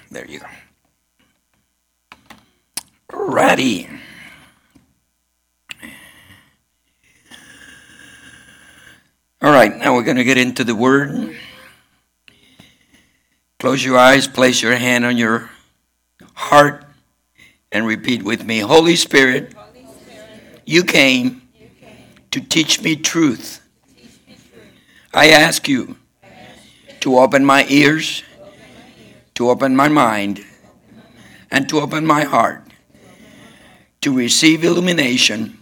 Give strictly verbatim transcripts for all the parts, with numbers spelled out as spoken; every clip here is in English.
There you go. Alrighty. All right, now we're going to get into the Word. Close your eyes, place your hand on your heart, and repeat with me. Holy Spirit, Holy Spirit you, came you came to teach me truth. Teach me truth. I ask you, I ask you to open my ears, to open my, ears, to open my mind, to open my mind, and to open my heart, to receive illumination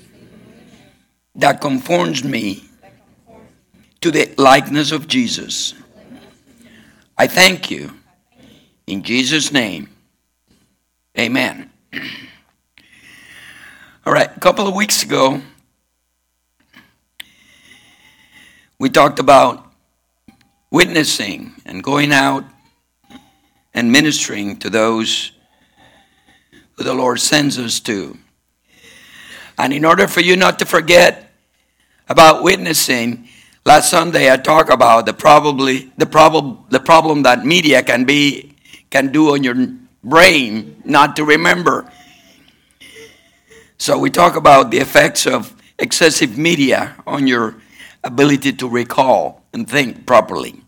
that conforms me to the likeness of Jesus. I thank you. In Jesus' name, amen. All right, a couple of weeks ago, we talked about witnessing and going out and ministering to those who the Lord sends us to. And in order for you not to forget about witnessing, last Sunday I talked about the probably the problem the problem that media can be can do on your brain not to remember. So we talk about the effects of excessive media on your ability to recall and think properly.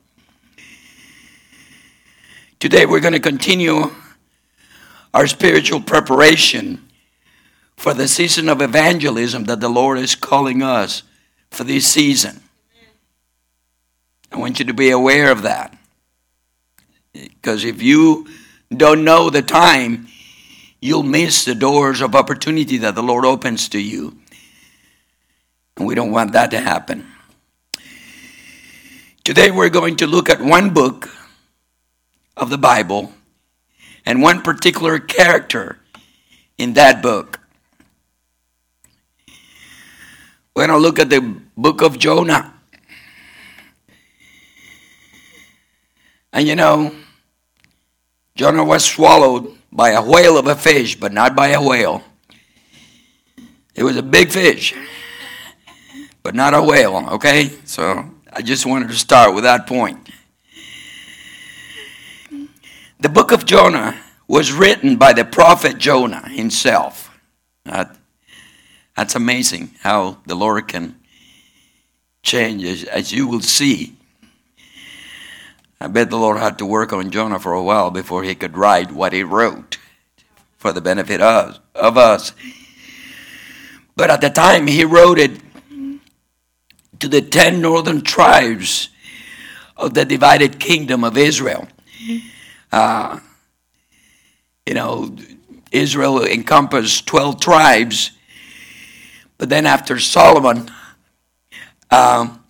Today we're going to continue our spiritual preparation for the season of evangelism that the Lord is calling us for this season. I want you to be aware of that. Because if you don't know the time, you'll miss the doors of opportunity that the Lord opens to you. And we don't want that to happen. Today we're going to look at one book of the Bible and one particular character in that book. We're going to look at the book of Jonah. And you know, Jonah was swallowed by a whale of a fish, but not by a whale. It was a big fish, but not a whale, okay? So I just wanted to start with that point. The book of Jonah was written by the prophet Jonah himself. That, that's amazing how the Lord can change, as, as you will see. I bet the Lord had to work on Jonah for a while before he could write what he wrote for the benefit of, of us. But at the time, he wrote it to the ten northern tribes of the divided kingdom of Israel. Uh, you know, Israel encompassed twelve tribes, but then after Solomon, um,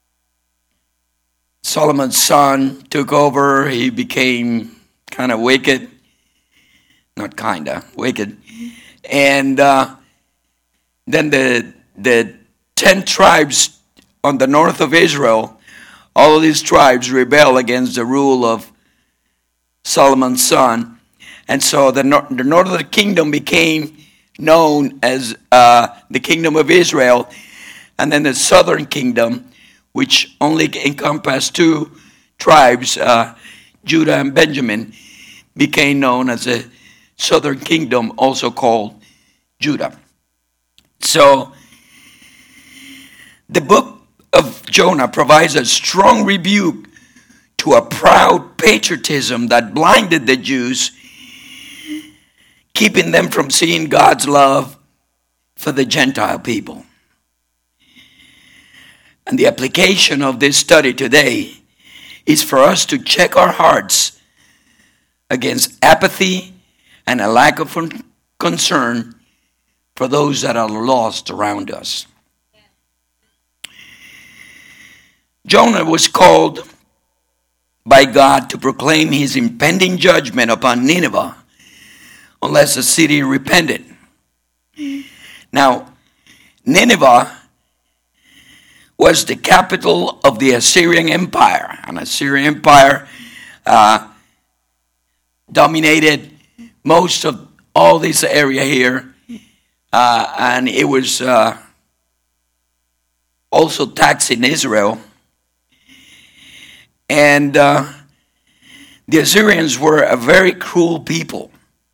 Solomon's son took over. He became kind of wicked, not kinda wicked, and uh, then the the ten tribes on the north of Israel, all of these tribes rebel against the rule of Solomon's son, and so the, nor- the northern kingdom became known as uh, the kingdom of Israel, and then the southern kingdom, which only encompassed two tribes, uh, Judah and Benjamin, became known as the southern kingdom, also called Judah. So the book of Jonah provides a strong rebuke to a proud patriotism that blinded the Jews, keeping them from seeing God's love for the Gentile people. And the application of this study today is for us to check our hearts against apathy and a lack of concern for those that are lost around us. Jonah was called by God to proclaim his impending judgment upon Nineveh unless the city repented. Now, Nineveh was the capital of the Assyrian Empire. And Assyrian Empire uh, dominated most of all this area here. Uh, and it was uh, also taxing Israel. And uh, The Assyrians were a very cruel people.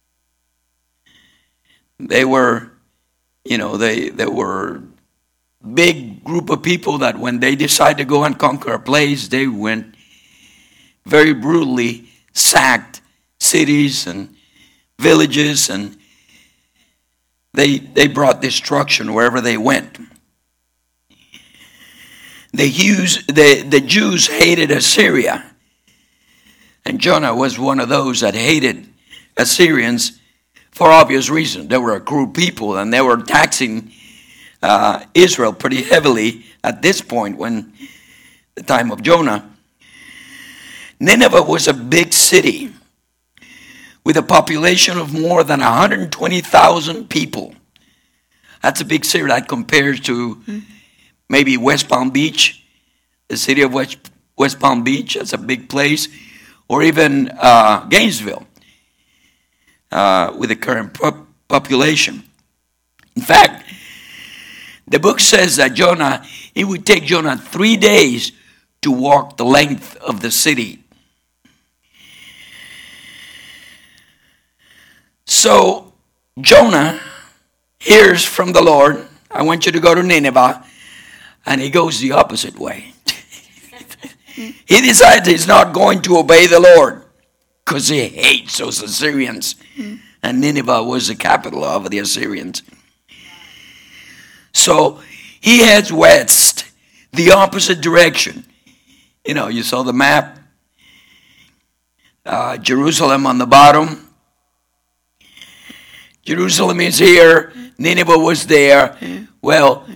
They were, you know, they, they were a big group of people that when they decided to go and conquer a place, they went very brutally, sacked cities and villages, and they, they brought destruction wherever they went. The Jews, the, the Jews hated Assyria. And Jonah was one of those that hated Assyrians for obvious reasons. They were a cruel people, and they were taxing uh, Israel pretty heavily at this point when the time of Jonah. Nineveh was a big city with a population of more than one hundred twenty thousand people. That's a big city. That compares to maybe West Palm Beach, the city of West, West Palm Beach. That's a big place. Or even uh, Gainesville, uh, with the current po- population. In fact, the book says that Jonah, it would take Jonah three days to walk the length of the city. So Jonah hears from the Lord, I want you to go to Nineveh, and he goes the opposite way. He decides he's not going to obey the Lord because he hates those Assyrians. And Nineveh was the capital of the Assyrians. So he heads west, the opposite direction. You know, you saw the map. Uh, Jerusalem on the bottom. Jerusalem is here. Nineveh was there. Well,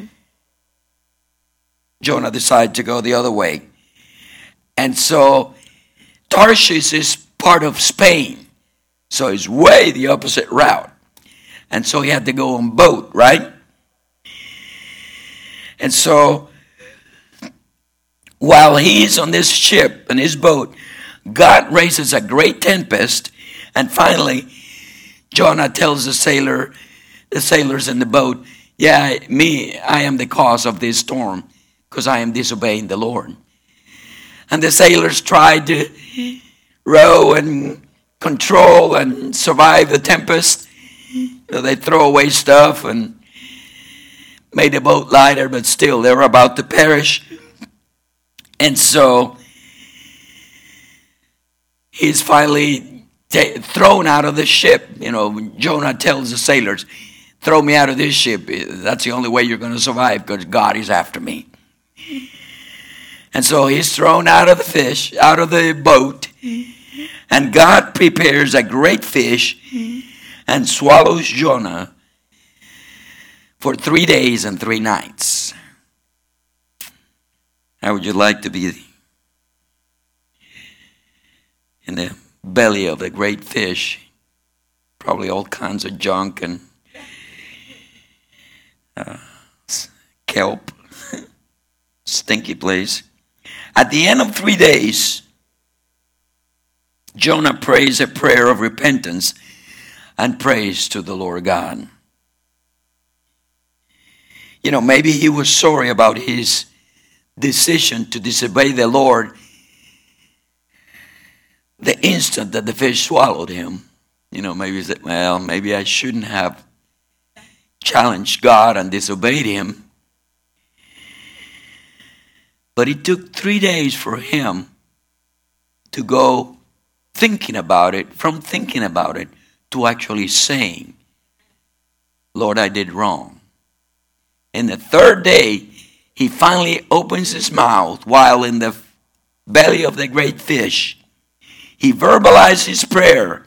Jonah decided to go the other way. And so Tarshish is part of Spain. So it's way the opposite route. And so he had to go on boat, right? And so while he's on this ship, in his boat, God raises a great tempest. And finally, Jonah tells the sailor, the sailors in the boat, yeah, me, I am the cause of this storm because I am disobeying the Lord. And the sailors tried to row and control and survive the tempest. You know, they throw away stuff and made the boat lighter, but still they were about to perish. And so he's finally t- thrown out of the ship. You know, Jonah tells the sailors, throw me out of this ship. That's the only way you're going to survive because God is after me. And so he's thrown out of the fish, out of the boat, and God prepares a great fish and swallows Jonah for three days and three nights. How would you like to be in the belly of the great fish? Probably all kinds of junk and uh, kelp, stinky place. At the end of three days, Jonah prays a prayer of repentance and praise to the Lord God. You know, maybe he was sorry about his decision to disobey the Lord the instant that the fish swallowed him. You know, maybe he said, well, maybe I shouldn't have challenged God and disobeyed him. But it took three days for him to go thinking about it, from thinking about it to actually saying, Lord, I did wrong. And the third day, he finally opens his mouth while in the belly of the great fish. He verbalized his prayer.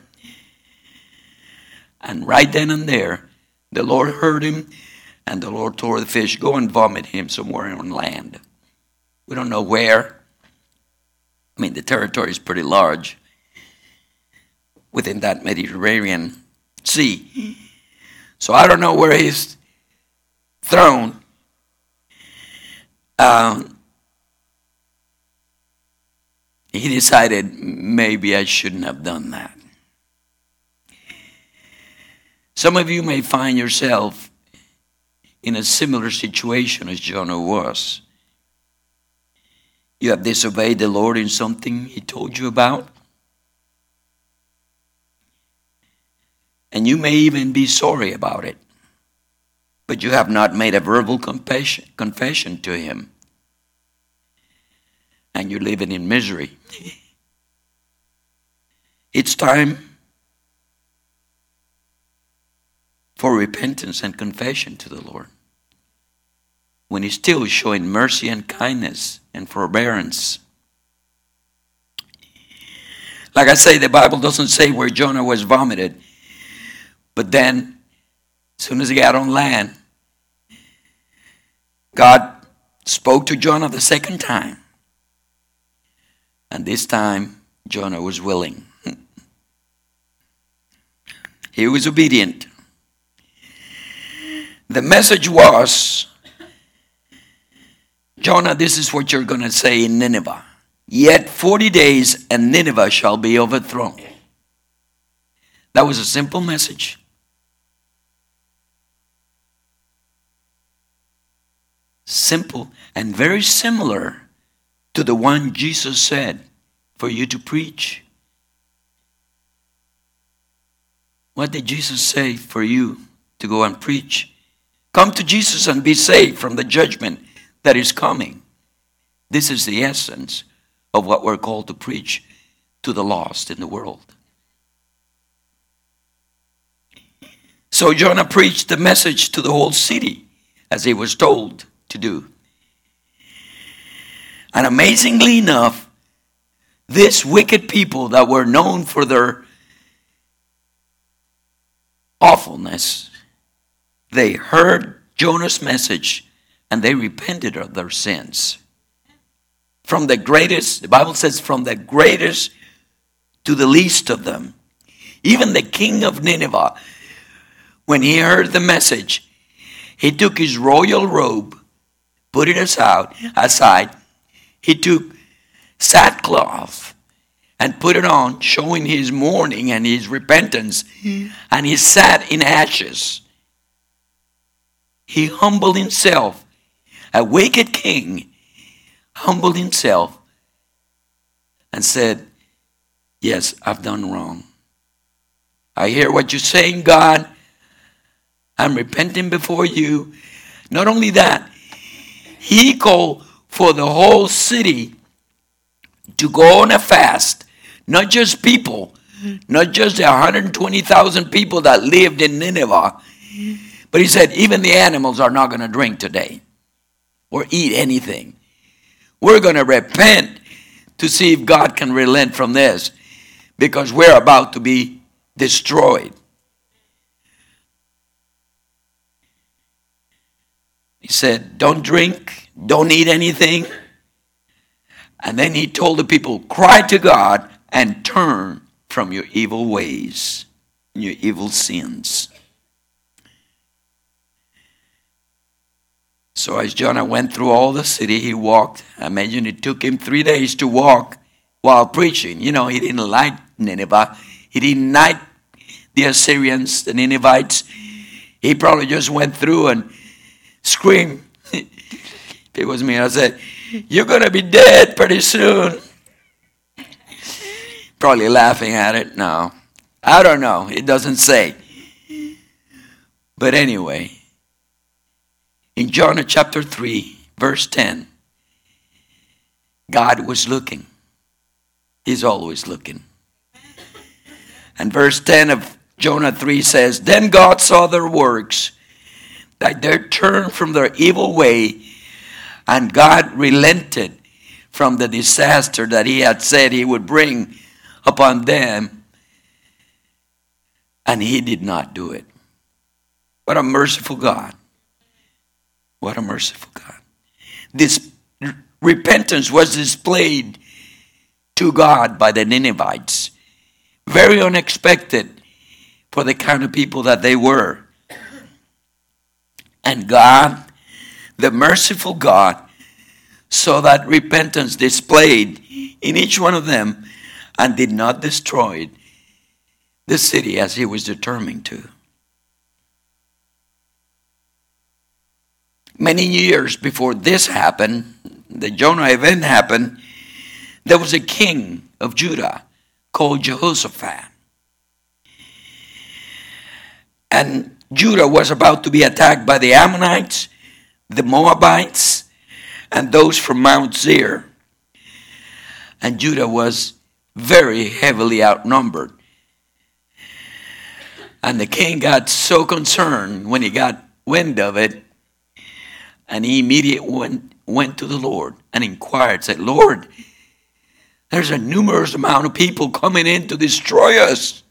And right then and there, the Lord heard him, and the Lord told the fish, go and vomit him somewhere on land. We don't know where. I mean, the territory is pretty large within that Mediterranean Sea. So I don't know where he's thrown. Um, he decided, maybe I shouldn't have done that. Some of you may find yourself in a similar situation as Jonah was. You have disobeyed the Lord in something he told you about. And you may even be sorry about it. But you have not made a verbal confession, confession to him. And you're living in misery. It's time for repentance and confession to the Lord. When he's still showing mercy and kindness and forbearance. Like I say, the Bible doesn't say where Jonah was vomited. But then, as soon as he got on land, God spoke to Jonah the second time. And this time, Jonah was willing. He was obedient. The message was, Jonah, this is what you're going to say in Nineveh. Yet forty days and Nineveh shall be overthrown. That was a simple message. Simple and very similar to the one Jesus said for you to preach. What did Jesus say for you to go and preach? Come to Jesus and be saved from the judgment that is coming. This is the essence of what we're called to preach to the lost in the world. So Jonah preached the message to the whole city as he was told to do. And amazingly enough, these wicked people that were known for their awfulness, they heard Jonah's message and they repented of their sins. From the greatest, the Bible says, from the greatest to the least of them. Even the king of Nineveh, when he heard the message, he took his royal robe, put it aside, aside. He took sackcloth and put it on, showing his mourning and his repentance. And he sat in ashes. He humbled himself. A wicked king humbled himself and said, yes, I've done wrong. I hear what you're saying, God. I'm repenting before you. Not only that, he called for the whole city to go on a fast. Not just people, not just the one hundred twenty thousand people that lived in Nineveh, but he said even the animals are not going to drink today or eat anything. We're going to repent to see if God can relent from this, because we're about to be destroyed. He said, don't drink, don't eat anything. And then he told the people, cry to God and turn from your evil ways, your evil sins. So as Jonah went through all the city, he walked. I imagine it took him three days to walk while preaching. You know, he didn't like Nineveh. He didn't like the Assyrians, the Ninevites. He probably just went through and screamed. If it was me, I said, you're going to be dead pretty soon. Probably laughing at it. No, I don't know. It doesn't say. But anyway, in Jonah chapter three, verse ten, God was looking. He's always looking. And verse ten of Jonah three says, then God saw their works, that they turned from their evil way, and God relented from the disaster that he had said he would bring upon them, and he did not do it. What a merciful God. What a merciful God. This repentance was displayed to God by the Ninevites. Very unexpected for the kind of people that they were. And God, the merciful God, saw that repentance displayed in each one of them and did not destroy the city as he was determined to. Many years before this happened, the Jonah event happened, there was a king of Judah called Jehoshaphat. And Judah was about to be attacked by the Ammonites, the Moabites, and those from Mount Seir. And Judah was very heavily outnumbered. And the king got so concerned when he got wind of it, and he immediately went, went to the Lord and inquired, said, Lord, there's a numerous amount of people coming in to destroy us.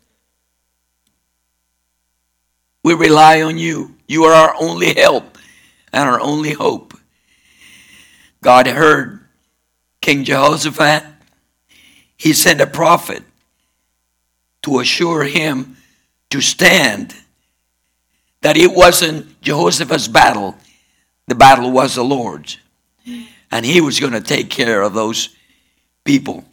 We rely on you. You are our only help and our only hope. God heard King Jehoshaphat. He sent a prophet to assure him to stand, that it wasn't Jehoshaphat's battle. The battle was the Lord's. And he was going to take care of those people.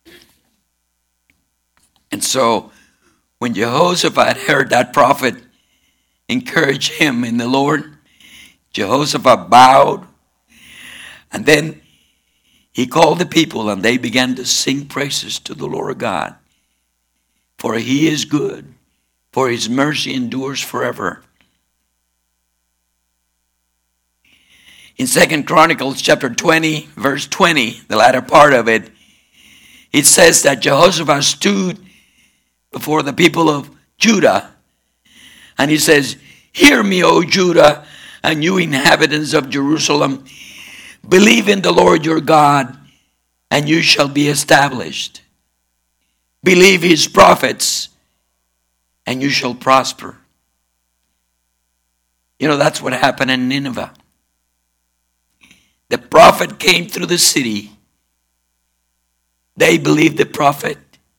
And so when Jehoshaphat heard that prophet encourage him in the Lord, Jehoshaphat bowed, and then he called the people, and they began to sing praises to the Lord God. For he is good, for his mercy endures forever. In Second Chronicles chapter twenty, verse twenty, the latter part of it, it says that Jehoshaphat stood before the people of Judah, and he says, hear me, O Judah, and you inhabitants of Jerusalem. Believe in the Lord your God, and you shall be established. Believe his prophets, and you shall prosper. You know, that's what happened in Nineveh. The prophet came through the city. They believed the prophet.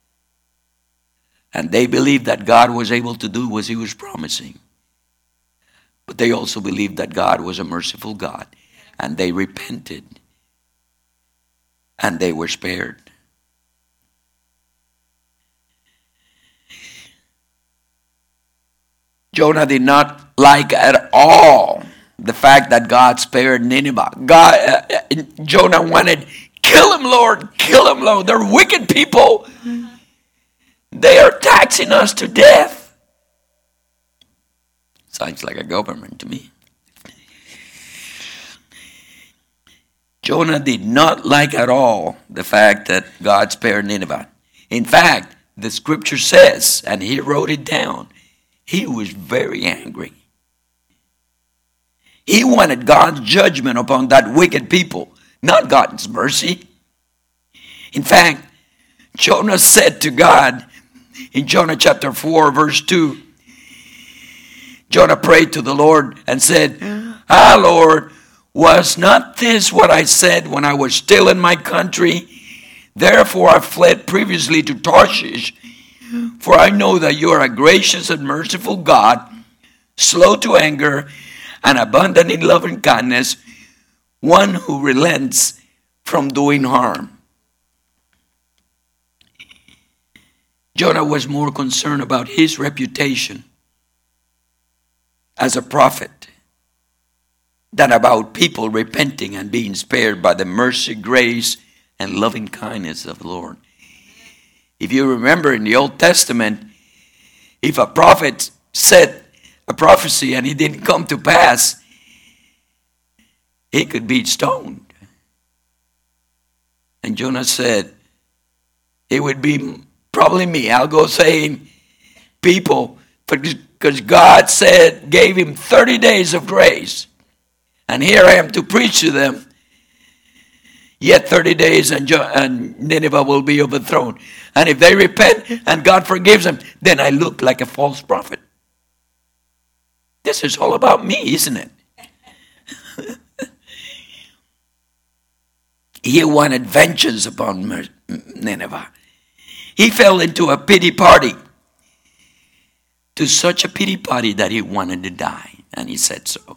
And they believed that God was able to do what he was promising. But they also believed that God was a merciful God. And they repented. And they were spared. Jonah did not like at all the fact that God spared Nineveh. God, uh, Jonah wanted, kill him, Lord, kill him, Lord. They're wicked people. They are taxing us to death. Sounds like a government to me. Jonah did not like at all the fact that God spared Nineveh. In fact, the scripture says, and he wrote it down, he was very angry. He wanted God's judgment upon that wicked people, not God's mercy. In fact, Jonah said to God, in Jonah chapter four, verse two, Jonah prayed to the Lord and said, ah, Lord, was not this what I said when I was still in my country? Therefore I fled previously to Tarshish, for I know that you are a gracious and merciful God, slow to anger and abundant in loving kindness, one who relents from doing harm. Jonah was more concerned about his reputation as a prophet than about people repenting and being spared by the mercy, grace, and loving kindness of the Lord. If you remember in the Old Testament, if a prophet said a prophecy and it didn't come to pass, he could be stoned. And Jonah said, it would be probably me. I'll go saying, people, because God said, gave him thirty days of grace. And here I am to preach to them. Yet thirty days and, Jo- and Nineveh will be overthrown. And if they repent and God forgives them, then I look like a false prophet. This is all about me, isn't it? He wanted vengeance upon Nineveh. He fell into a pity party. To such a pity party that he wanted to die. And he said so.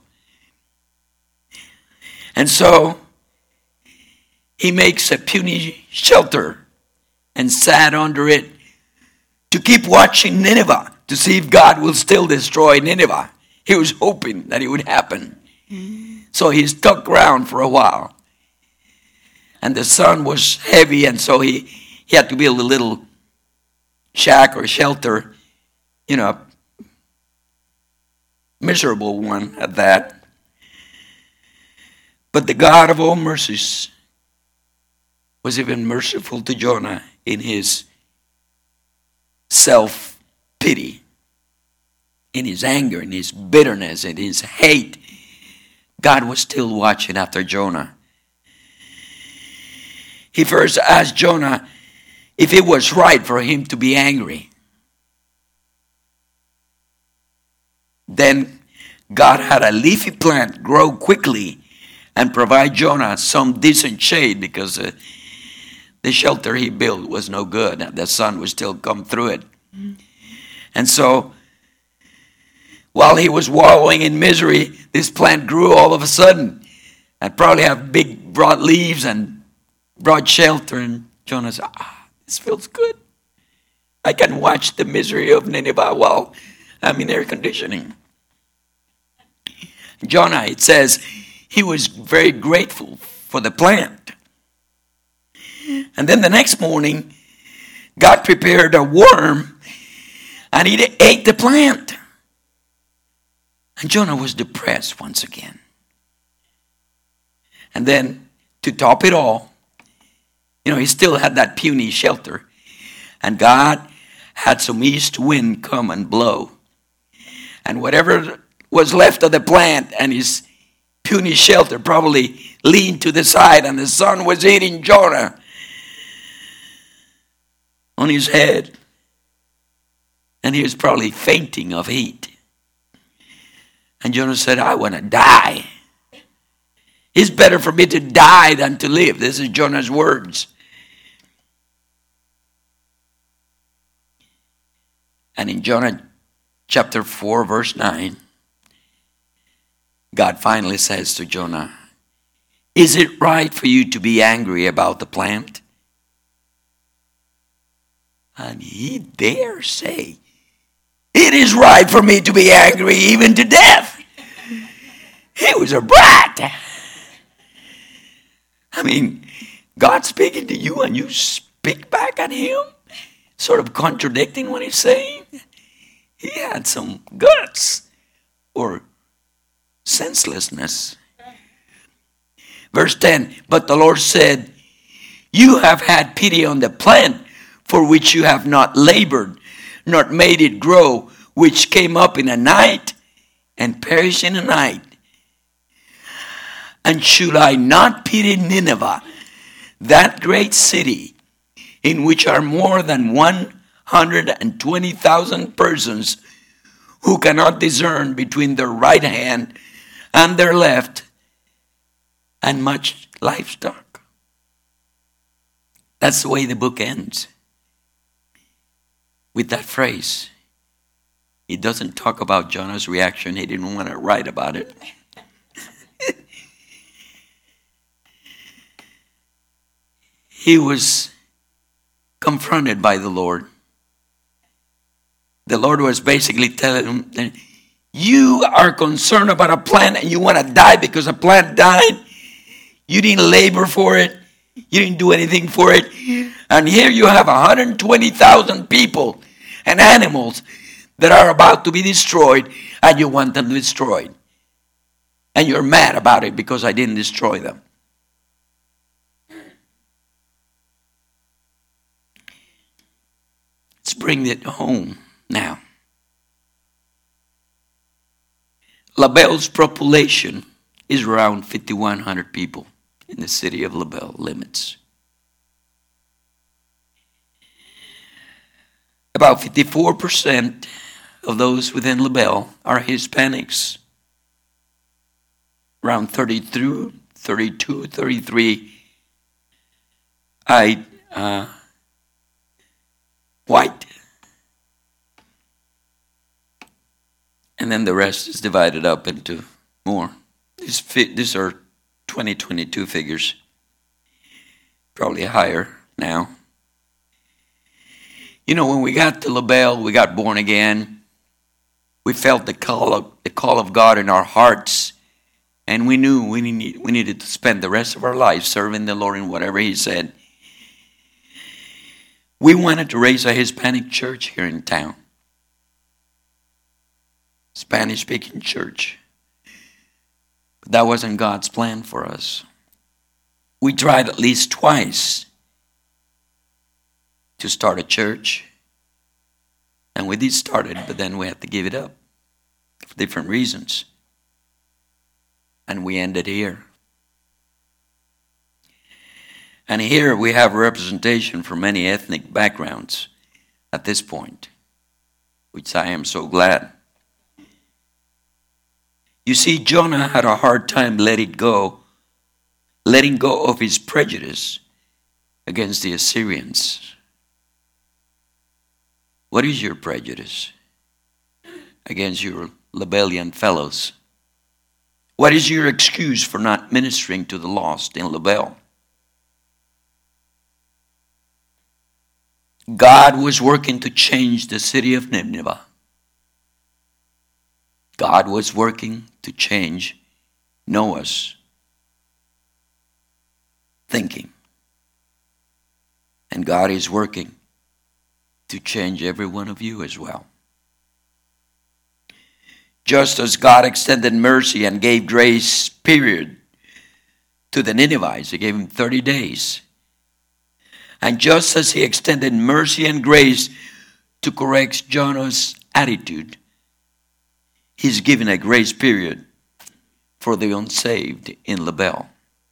And so he makes a puny shelter and sat under it to keep watching Nineveh to see if God will still destroy Nineveh. He was hoping that it would happen. So he stuck around for a while. And the sun was heavy, and so he, he had to build a little shack or shelter, you know, miserable one at that. But the God of all mercies was even merciful to Jonah in his self-pity, in his anger, in his bitterness, in his hate. God was still watching after Jonah. He first asked Jonah if it was right for him to be angry. Then God had a leafy plant grow quickly and provide Jonah some decent shade, because uh, the shelter he built was no good. The sun would still come through it. And so, while he was wallowing in misery, this plant grew all of a sudden and probably have big broad leaves and broad shelter. And Jonah said, ah, this feels good. I can watch the misery of Nineveh while I'm in air conditioning. Jonah, it says, he was very grateful for the plant. And then the next morning, God prepared a worm and he ate the plant. And Jonah was depressed once again. And then, to top it all, you know, he still had that puny shelter. And God had some east wind come and blow. And whatever was left of the plant and his puny shelter probably leaned to the side, and the sun was hitting Jonah on his head. And he was probably fainting of heat. And Jonah said, I want to die. It's better for me to die than to live. This is Jonah's words. And in Jonah chapter four, verse nine, God finally says to Jonah, is it right for you to be angry about the plant? And he dare say, it is right for me to be angry even to death. He was a brat. I mean, God speaking to you and you speak back at him, sort of contradicting what he's saying. He had some guts or senselessness. Verse ten, but the Lord said, you have had pity on the plant for which you have not labored, nor made it grow, which came up in a night and perished in a night. And should I not pity Nineveh, that great city, in which are more than one hundred twenty thousand persons who cannot discern between their right hand and their left, and much livestock? That's the way the book ends, with that phrase. He doesn't talk about Jonah's reaction. He didn't want to write about it. He was confronted by the Lord. The Lord was basically telling him, you are concerned about a plant and you want to die because a plant died. You didn't labor for it. You didn't do anything for it. And here you have one hundred twenty thousand people and animals that are about to be destroyed, and you want them destroyed. And you're mad about it because I didn't destroy them. Let's bring it home now. LaBelle's population is around fifty-one hundred people in the city of LaBelle limits. About fifty-four percent of those within LaBelle are Hispanics. Around thirty-two, thirty-two, thirty-three I, uh, white. And then the rest is divided up into more. These, fi- these are twenty twenty-two figures. Probably higher now. You know, when we got to LaBelle, we got born again. We felt the call of, the call of God in our hearts. And we knew we, need, we needed to spend the rest of our lives serving the Lord in whatever He said. We wanted to raise a Hispanic church here in town. Spanish-speaking church. But that wasn't God's plan for us. We tried at least twice to start a church. And we did start it, but then we had to give it up for different reasons. And we ended here. And here we have representation from many ethnic backgrounds at this point, which I am so glad. You see, Jonah had a hard time letting go, letting go of his prejudice against the Assyrians. What is your prejudice against your Libelian fellows? What is your excuse for not ministering to the lost in Libel? God was working to change the city of Nineveh. God was working to change Noah's thinking. And God is working to change every one of you as well. Just as God extended mercy and gave grace, period, to the Ninevites, He gave them thirty days. And just as He extended mercy and grace to correct Jonah's attitude, He's given a grace period for the unsaved in Libel.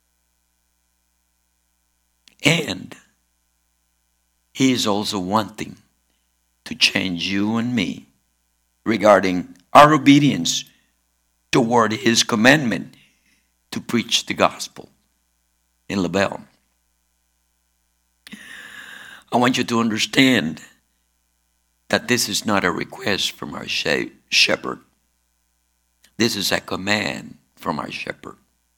And He is also wanting to change you and me regarding our obedience toward His commandment to preach the gospel in Libel. I want you to understand that this is not a request from our shepherd. This is a command from our shepherd.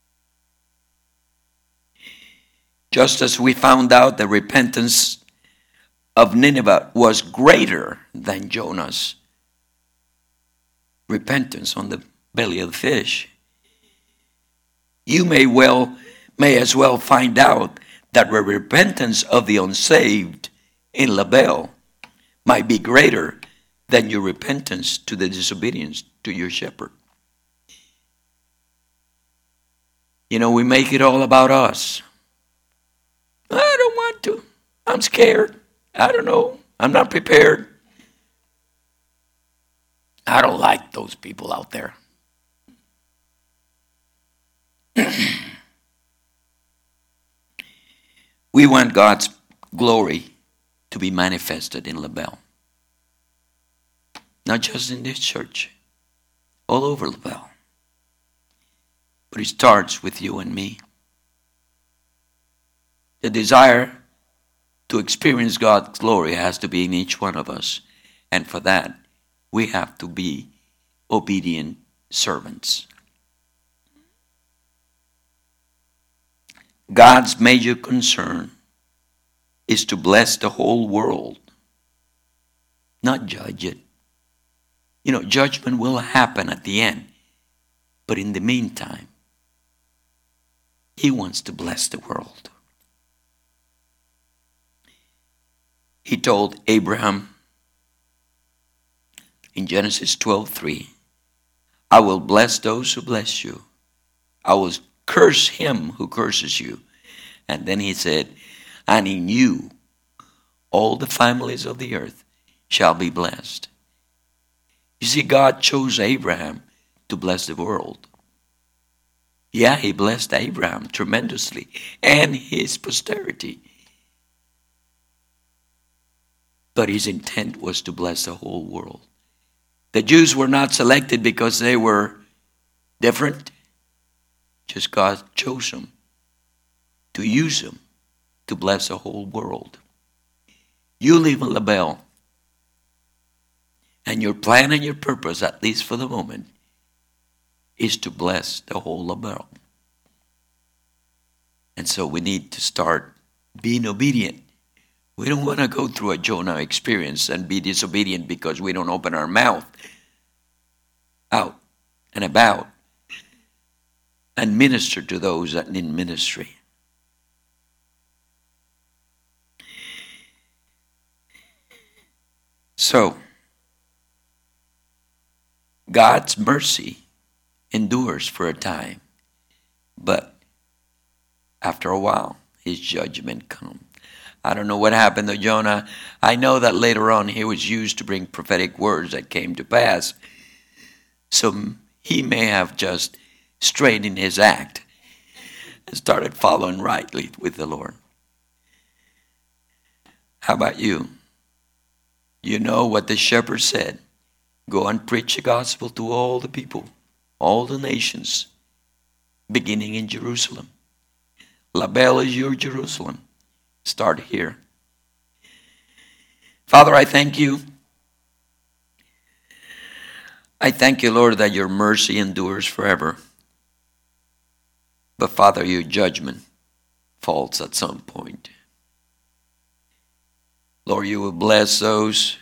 Just as we found out the repentance of Nineveh was greater than Jonah's repentance on the belly of the fish, you may well may as well find out that the repentance of the unsaved in Libel might be greater than your repentance to the disobedience to your shepherd. You know, we make it all about us. I don't want to. I'm scared. I don't know. I'm not prepared. I don't like those people out there. We want God's glory to be manifested in Libel. Not just in this church, all over Libel. But it starts with you and me. The desire to experience God's glory has to be in each one of us. And for that, we have to be obedient servants. God's major concern is to bless the whole world, not judge it. You know, judgment will happen at the end. But in the meantime, He wants to bless the world. He told Abraham in Genesis twelve three, I will bless those who bless you. I will curse him who curses you. And then he said, and in you all the families of the earth shall be blessed. You see, God chose Abraham to bless the world. Yeah, He blessed Abraham tremendously and his posterity. But His intent was to bless the whole world. The Jews were not selected because they were different. Just God chose them to use them to bless the whole world. You live in Libel, and your plan and your purpose, at least for the moment, is to bless the whole Libel. And so we need to start being obedient. We don't want to go through a Jonah experience and be disobedient because we don't open our mouth out and about and minister to those that need ministry. So, God God's mercy endures for a time, but after a while, his judgment comes. I don't know what happened to Jonah. I know that later on he was used to bring prophetic words that came to pass. So he may have just straightened his act and started following rightly with the Lord. How about you? You know what the shepherd said. Go and preach the gospel to all the people, all the nations, beginning in Jerusalem. La Belle is your Jerusalem. Start here. Father, I thank you. I thank you, Lord, that your mercy endures forever. But Father, your judgment falls at some point. Lord, you will bless those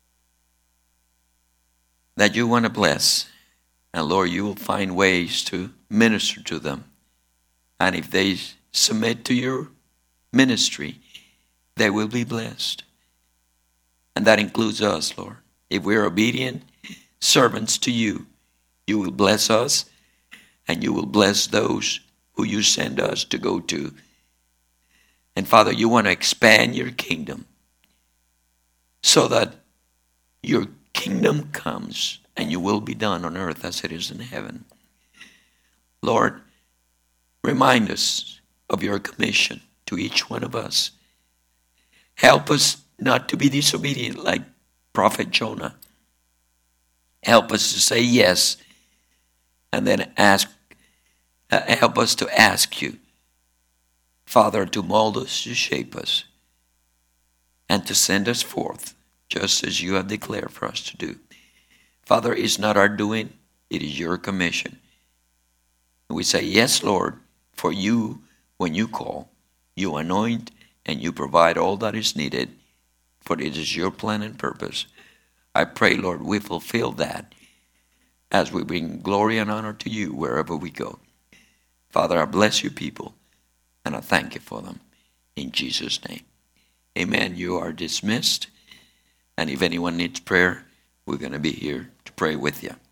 that you want to bless. And Lord, you will find ways to minister to them. And if they submit to your ministry, they will be blessed. And that includes us, Lord. If we're obedient servants to you, you will bless us, and you will bless those who you send us to go to. And Father, you want to expand your kingdom so that your kingdom comes and you will be done on earth as it is in heaven. Lord, remind us of your commission to each one of us. Help us not to be disobedient like Prophet Jonah. Help us to say yes and then ask. Uh, help us to ask you, Father, to mold us, to shape us, and to send us forth just as you have declared for us to do. Father, it's not our doing, it is your commission. And we say, yes, Lord, for you, when you call, you anoint and you provide all that is needed, for it is your plan and purpose. I pray, Lord, we fulfill that as we bring glory and honor to you wherever we go. Father, I bless you people, and I thank you for them. In Jesus' name. Amen. You are dismissed. And if anyone needs prayer, we're going to be here to pray with you.